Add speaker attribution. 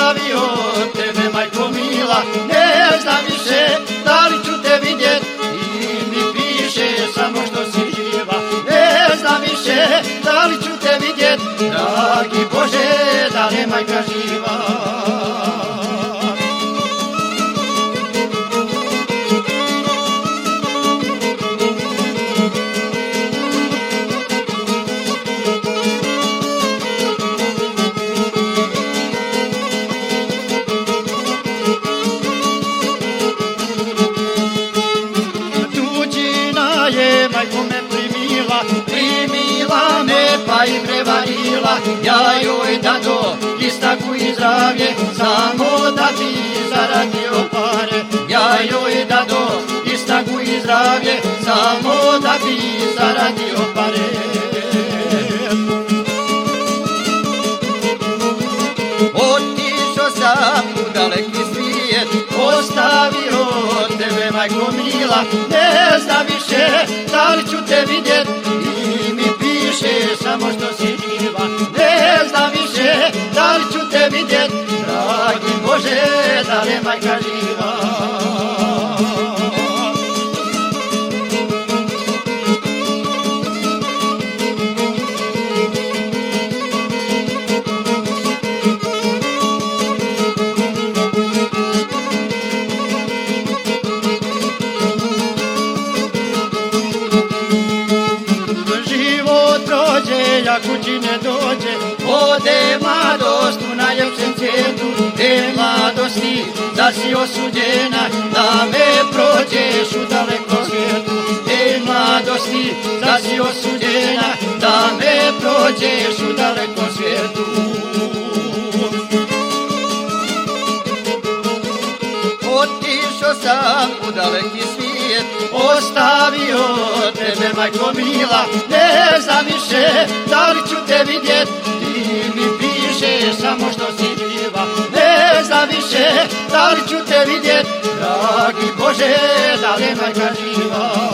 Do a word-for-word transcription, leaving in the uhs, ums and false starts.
Speaker 1: ostavio tebe, majko mila, ne znam više da li ću te vidjet, i mi piše samo što si živa. Ne znam više da li ću te vidjet, dragi Bože, da li je majka živa. Majko me primila, primila me pa i prevarila, ja joj dado istaku i zdravlje, samo da bi zaradio pare. Ja joj dado istaku i zdravlje, samo da bi zaradio pare. Otišao sam u daleki svijet, ostavio tebe, majko mila, ne znam više da li ću te vidjet, i mi piše samo što si živa. Ne znam više da li ću te vidjet, dragi Bože, da li je majka živa. Ja kući ne dođe, ode mladost u najljepšem cvijetu. E mladosti, da si osuđena, da me prođeš u dalekom svijetu. E mladosti, da si osuđena, da me prođeš u dalekom svijetu. Otišao sam u daleki svijet, ostavio tebe, majko mila, ne znam više da li ću te vidjet, ti mi piše samo što si živa. Ne znam više da li ću te vidjet, dragi Bože, da li je majka živa.